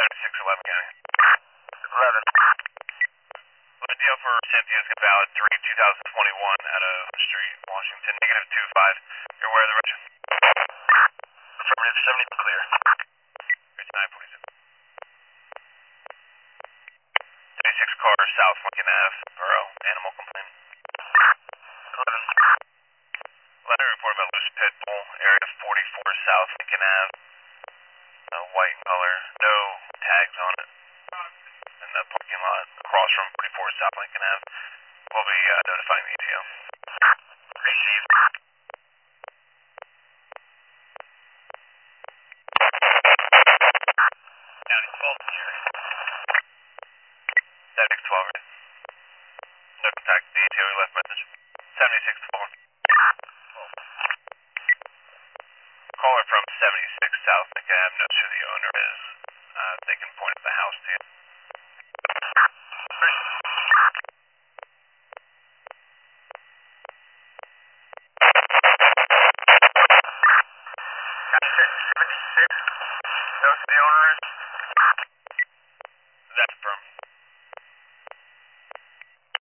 7611 County. 11. Deal for San Francisco Valid 3, 2021 out of Street, Washington, negative 25. You're aware of the region? Affirmative, 70 clear. 5947. 36 car, South Lincoln Ave, Borough, animal complaint. 11. Letter report about loose pit bull, area 44 South Lincoln Ave. White in color, no tags on it. In the parking lot across from 44 South Lincoln Ave. We'll be notifying the ETO. Received. County 12 here. 7612, right? No contact with the ETO, we left message. 7612. Caller from 76 South Lincoln Ave knows who the owner is. They can point at the house to you. Knows who the owner is? Is that confirmed?